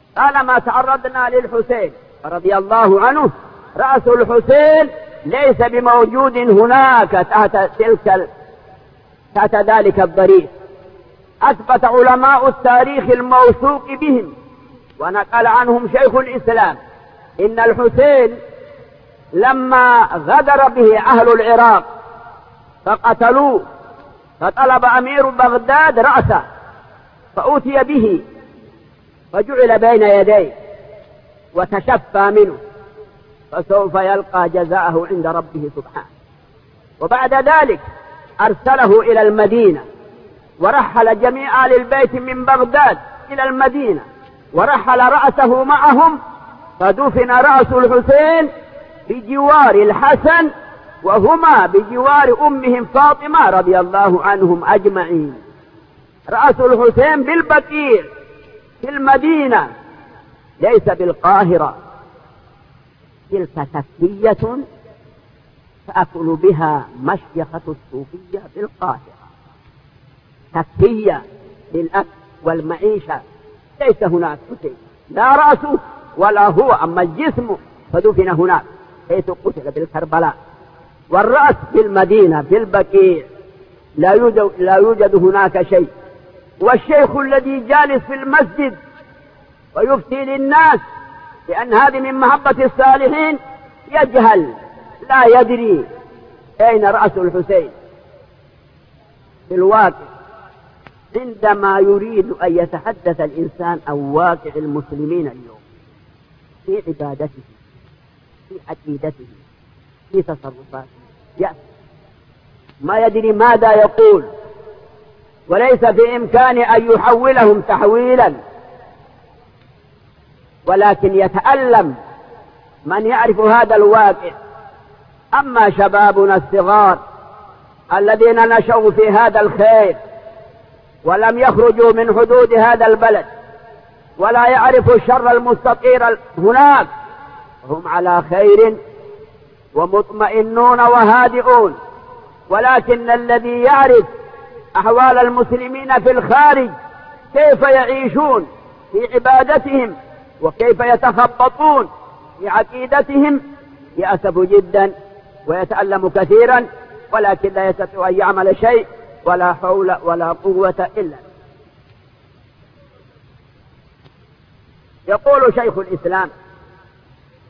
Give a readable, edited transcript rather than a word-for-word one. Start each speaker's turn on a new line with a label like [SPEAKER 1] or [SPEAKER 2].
[SPEAKER 1] طالما تعرضنا للحسين رضي الله عنه، رأس الحسين ليس بموجود هناك تحت ذلك الضريح. أثبت علماء التاريخ الموثوق بهم ونقل عنهم شيخ الإسلام إن الحسين لما غدر به أهل العراق فقتلوه، فطلب أمير بغداد رأسه فأوتي به فجعل بين يديه وتشفى منه، فسوف يلقى جزاءه عند ربه سبحانه. وبعد ذلك أرسله إلى المدينة، ورحل جميع آل البيت من بغداد إلى المدينة، ورحل رأسه معهم، فدفن رأس الحسين بجوار الحسن، وهما بجوار أمهم فاطمة رضي الله عنهم أجمعين. رأس الحسين بالبقيع في المدينة ليس بالقاهرة. تلك تكية تأكل بها مشيخة الصوفية بالقاهرة، تكية للأكل والمعيشة. ليس هناك حسين، لا رأسه ولا هو، أما الجسم فدفن هناك حيث قتل بالكربلاء. والرأس في المدينة في البقيع لا يوجد هناك شيء. والشيخ الذي جالس في المسجد ويفتي للناس لأن هذه من محبة الصالحين يجهل، لا يدري أين رأس الحسين. في الواقع عندما يريد أن يتحدث الإنسان عن واقع المسلمين اليوم في عبادته، في عقيدته، في تصرفاته، ما يدري ماذا يقول، وليس في إمكانه أن يحولهم تحويلا، ولكن يتألم من يعرف هذا الواقع. أما شبابنا الصغار الذين نشأوا في هذا الخير ولم يخرجوا من حدود هذا البلد ولا يعرفوا الشر المستطير هناك، هم على خير ومطمئنون وهادئون. ولكن الذي يعرف أحوال المسلمين في الخارج، كيف يعيشون في عبادتهم وكيف يتخبطون في عقيدتهم، يأسف جدا ويتألم كثيرا، ولكن لا يستطيع أن يعمل شيء، ولا حول ولا قوة إلا. يقول شيخ الإسلام